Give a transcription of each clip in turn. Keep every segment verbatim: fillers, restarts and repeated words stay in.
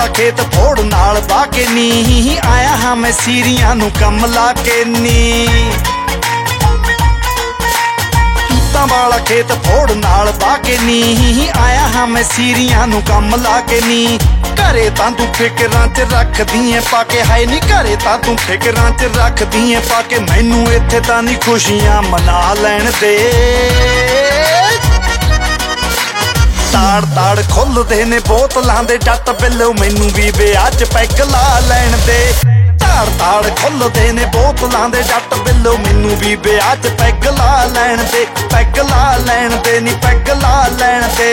खेत फोड़ नाल बा के नी आया हाँ मैं सीरियां नू कम ला के नी वाला खेत फोड़ नाल बा के नी आया हाँ मैं सीरियां नू कम ला के नी घरे तां तू फिकरां च रखदी ऐ पाके हाय नी घरे तां तू फिकरां च रखदी ऐ पाके मैनू इत्थे तां नी खुशियां मना लैण दे ताड़ ताड़ खुलदे ने बोतलां दे जट बिल्लो मैनू भी ब्याह च पैग ला लैण दे ताड़ ताड़ खुलदे ने बोतलां दे जट बिल्लो मैनू भी ब्याह च पैग ला लैण दे पैग ला लैण दे नी पैग ला लैण दे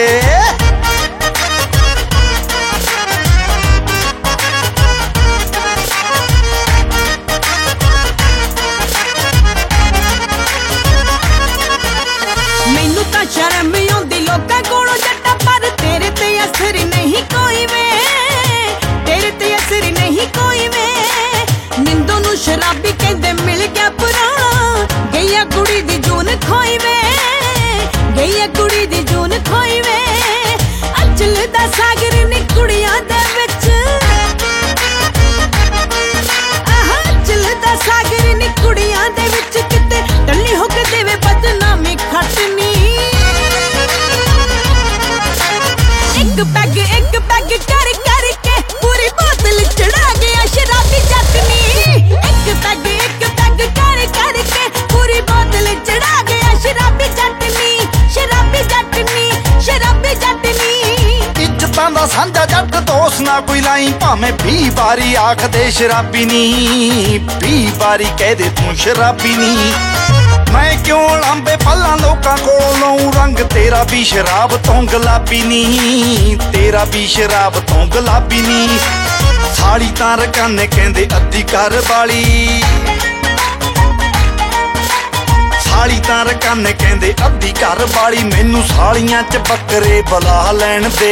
मैनू तां शर्म आउंदी लोकां कोलों जट्टा पर तेरे ते असर नहीं कोई वे तेरे ते असर नहीं कोई वे निंदो नू शराबी कहंदे मिल गया पुराना गईया कुड़ी दी जून खोई वे गईया कुड़ी दी जून खोई वे अचल दा सागर नी कुड़ियां दे विच आह अचल दा सागर नी कुड़ियां दे विच किते टल्ली हो के देवे बदनामी खटनी एक पैग एक पैग कर कर के पूरी बोतल चढ़ा गया शराबी जटनी एक पैग एक पैग कर कर के पूरी बोतल चढ़ा गया शराबी जटनी शराबी जटनी शराबी जटनी इज्जतां दा सांझा जट दोस्त ना कोई लाई भावें भी बारी आख दे शराबी नी भी बारी कह दे तू शराबी नी मैं क्यों लांबे पल्ला लोकां कोलों लऊं रंग तेरा भी शराब तो गुलाबी नी तेरा भी शराब तो गुलाबी नी साली तां रकाने कहंदे अद्धी घर वाली साली तां रकाने कहंदे अद्धी घर वाली मैनू सालियां च बकरे बुला लैण दे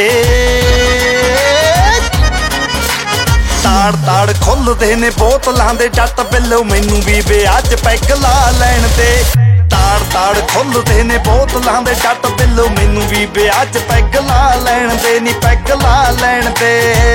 ताड़ ताड़ खुलदे ने बोतलां दे जट बिल्लो मैनू भी ब्याह च पैग ला लैण दे ताड़ ताड़ खुलदे ने बोतलां दे जट बिल्लो मैनू भी ब्याह च पैग ला लैण दे नी पैग ला लैण दे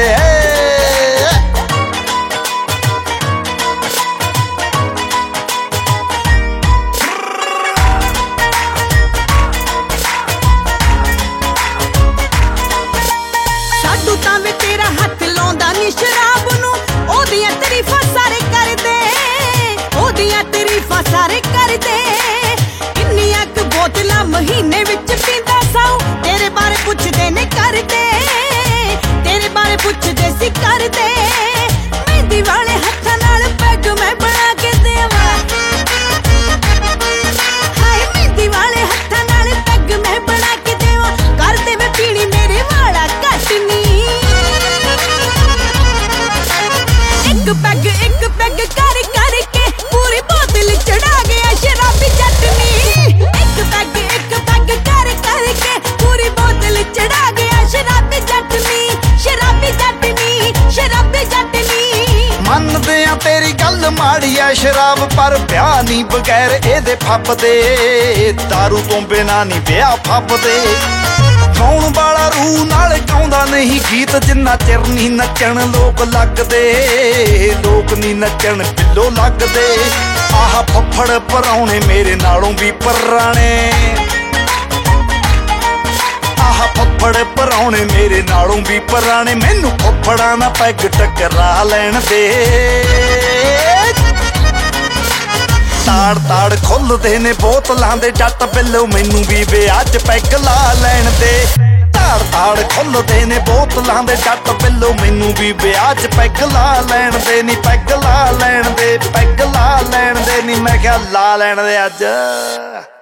साडू तां वे तेरा हथ लाउंदा नी शराब नू ओदियां तारीफां सारे करदे ओदियां तारीफां सारे करदे किन्नियां क बोतलां महीने विच पींदा साऊ तेरे बारे पुछदे ने करदे तेरे बारे पुछदे सी करदे मेहंदी वाले हत्थां नाल पैग मैं बना के देवां हाय मेहंदी वाले हत्थां नाल पैग मैं बना के देवां कर दे मैं पीनी मेरे वाला कटनी एक पैग एक पैग कर कर के पूरी बोतल चढ़ा गया शराबी जटनी एक पैग एक पैग कर कर के पूरी बोतल चढ़ा गया शराबी जटनी शराबी जटनी शराबी जटनी मनदे आ तेरी गल माड़ी ऐ शराब पर ब्याह नी बगैर एदे फपदे दारू तो बिना नी ब्याह फपदे गाउण वाला रूह नाल गाउंदा नहीं गीत जिन्ना चिर नी नचण लोक लगदे लोक नी नचण पिल्लो लगदे आह फफड़ पराउणे मेरे नालों भी पराणे आह फफड़ पराउणे मेरे नालों भी पराणे मैनू फफड़ा ना पैग टकरा लैण दे ताड़ ताड़ खुलदे ने बोतलां दे जट बिल्लो मैनू भी ब्याह च पैग ला लैण दे ताड़ ताड़ खुलदे ने बोतलां दे जट बिल्लो मैनू भी ब्याह च पैग ला लैण दे नी पैग ला लैण दे पैग ला लैण दे नी मैं क्या ला लैण दे अज।